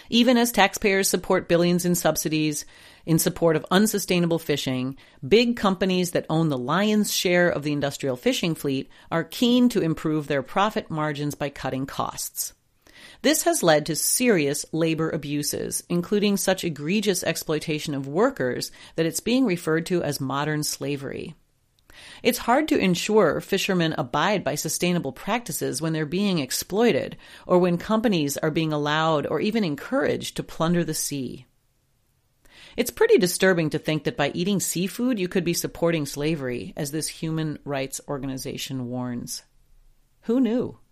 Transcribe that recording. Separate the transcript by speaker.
Speaker 1: Even as taxpayers support billions in subsidies in support of unsustainable fishing, big companies that own the lion's share of the industrial fishing fleet are keen to improve their profit margins by cutting costs. This has led to serious labor abuses, including such egregious exploitation of workers that it's being referred to as modern slavery. It's hard to ensure fishermen abide by sustainable practices when they're being exploited, or when companies are being allowed or even encouraged to plunder the sea. It's pretty disturbing to think that by eating seafood you could be supporting slavery, as this human rights organization warns. Who knew?